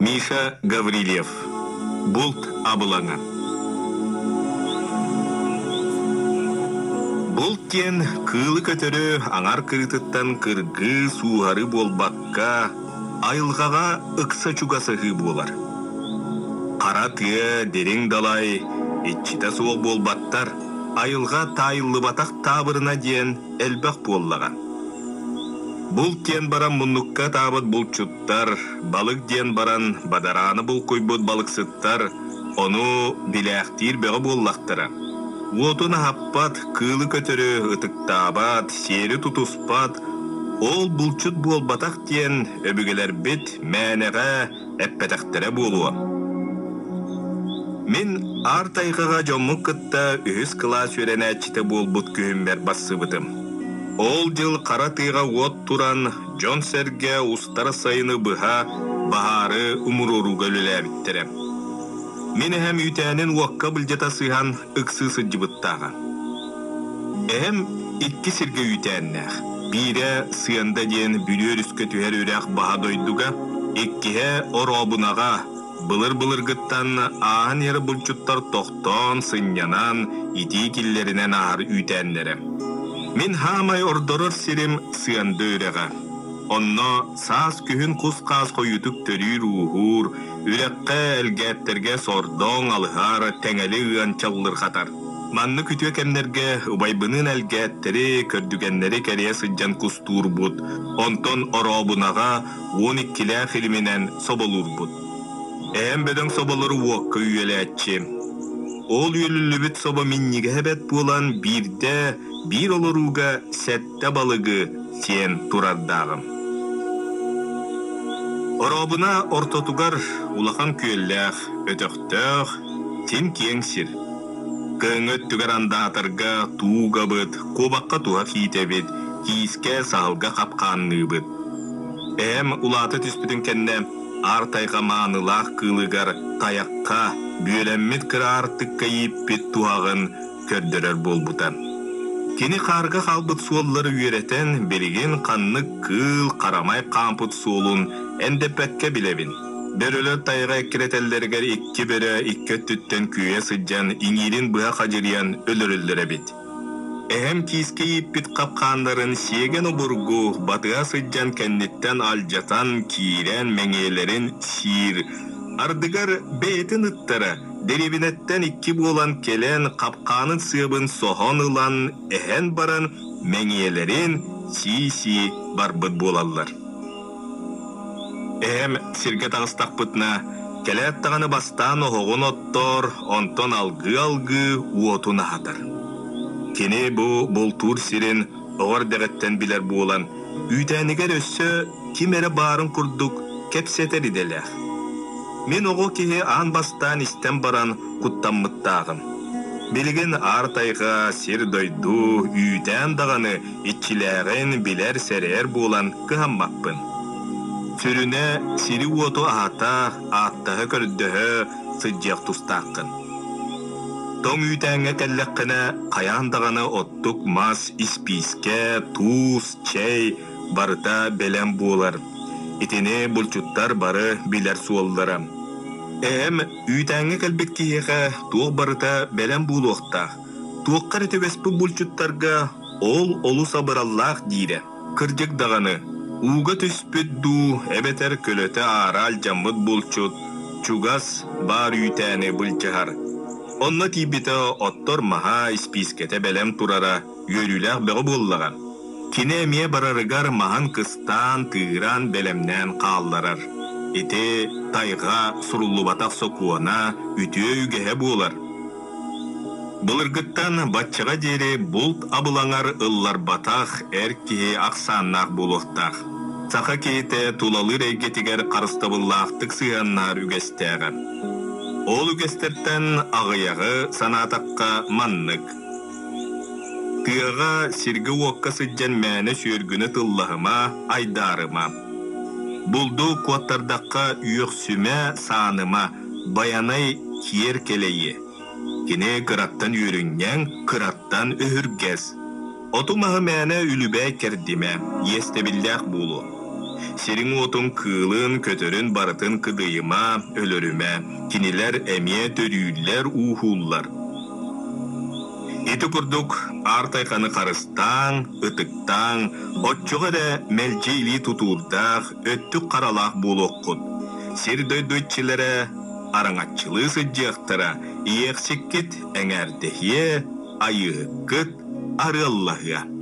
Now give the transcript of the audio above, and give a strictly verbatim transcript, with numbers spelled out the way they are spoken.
Миша Гаврилев. Булт абылаңа. Булт кен кылы көтөрі аңар кырытыттан кыргы суғары болбаққа айылғаға ықса чугасығы болар. Қара тыя дерең далай, етчіта суық болбаттар, айылға тайылы батақ табырына ден әлбақ боллаған. Бұл кен баран мұнныққа табыт бұлчуттар, балық ден баран бадараны бұл көйбөт балықсыттар, оны біләқтер бәғі боллақтыра. Отына хаппат, кылы көтөрі ытықтабат, сері тұтуспат, ол бұлчут бол батақ ден өбігелер бет мәнеға әппәтәқтірі болуы. Мен артайғыға жоммық кытта үхіс класс өрен әчіті бол бұт күйімбер басы бұтым. Ол жыл қара тыйға от туран Джон Серге устар сайыны бұға бағары умуруруға лөлі әбіттерем. Мен әм үйтәнін уаққа бұлжата сыған ұқсысы жыбыттаға. Әм икки сірге үйтәннәқ. Бире сыянда ден бүлер үскі түхер үрәқ баға дойдуға, иккіге оробунаға, былыр-былыр гыттан ағын ері бұлчуттар тоқтон, сынянан, ити киллерінен ағыр үйтәнлерім. Мен хамай ордорор сирим сыянда үреға. Онно саас күхін құс-қаз қойытып төрір уғур, үрәққа әлгәттерге сордоң алығар тәңәлі ұян чалылыр қатар. Манны күтуе кәмнерге ұбайбының әлгәттері көрдігенлері кәрия сыджан кустур бұд, онтон оробунаға он иккілі filminen соболур бұд. Әм бөдің соболыры уаққы үйелі әтчі. Ол үйелілі бүт соба минниге әбәт болан бірде бір олыруға сәтті балығы сен тұрардағым. Оробуна ортотугар улахан күйелләқ, өтөқтөқ, сен кеңсір. Кыңыт түгер андатырға туға бұд, қобаққа туға кейте бід, кейіске сағылға қапқанны бұд. Әм улаты түспітін кәнне артайға маңылақ кылыгар таяққа бүйелеммет кірі артық кайып бет туағын көрдірер бол бұтан. Кені қарға қалбыт суоллары үйретен береген қанны кыл қарамай қампыт суолын әндепәкке білебін. Бір өлі тайға әкіретелдергер икки бірі иккі түттен күйе сыджан иңерін бұға қажыриян өлірілдірі бет. Әхем кейіске еппет қапқандарын сеген ұбыргу батыға сыджан кәннеттен алжатан кейрен мәңелерін сир. Ардыгар бәйтін ұттары деребінеттен икки болан келен қапқанын сыбын сохон ұлан әхен баран мәңелерін си-си барбыт болалар. Әм сирге тағыстақ бұтына кәләт тағаны бастан оғын оттор, онтон алғы-алғы уотуна хатар. Кені бұ болтур сирен оғар дәғеттен білер болан, үйтәнігер өссі кемері барын күрдік кәпсетер иделер. Мен оғы кеге ан бастан істен баран құттаммыттағым. Білген артайға сир дойду, үйтән дағаны итчілерін білер сәрер болан кығаммақпын. Сүріне сири уоту ата, аттағы көрдігі сыджақ тұстаққын. Тоң үйтәңе кәлләққіне қаяндағаны оттық мас исписке, туз, чай барыта бәлем болар. Итіне бұлчуттар бары білер суоллары. Әм үйтәңе кәлбет кейеға туық барыта бәлем болуқта. Туыққар өтебеспі бұлчуттарға ол олу сабыраллақ дейді. Кірдік дағаны. Уға түспетду әбетер көлөті арал жамыт бұлчут, чугас бар үйтәне бұлчығар. Онна тибеті оттор маға испискете бәлем турара үйеліләқ бәғі боллаған. Кіне әме барарығар маған қыстан тыыран бәлемнен қалларар. Эте тайға сұрулы батақ соқуына үтіе үгеhe болар. Бұлыргыттан батчыға дері бұлт абылаңар ыллар батақ әркеге ақсаннақ болуқтақ. Сақа кейте тулалыр әйгетігер қарыстабыллақтық сыяннар үгестәғі. Ол үгестерттен ағыяғы санатаққа маннық. Тыяға сиргі уаққа сыджан мәні сүйергіні тыллағыма, айдарыма. Бұлду қуаттардаққа үйіқсіме сааныма, баянай киер келейі. Кене кыраттан үйрінген, кыраттан өһүргес. Отумағы мәні үлібәй кердіме, естебілдәқ болу. Сирин отун кылын көтөрүн барытын кыдыйыма, өлөрүмэ, кинилер эмие төрүүллер уухуллар. Ити курдук артайқаны қарыстаң, ытыктаң, отчуға да мәлжейли тутурдақ, өттік қаралақ болуққыд. Сир дөйдөйтчілері араңатчылы сыджақтара, иекшеккет әңәрдехе, айыққыт, арыллахыа.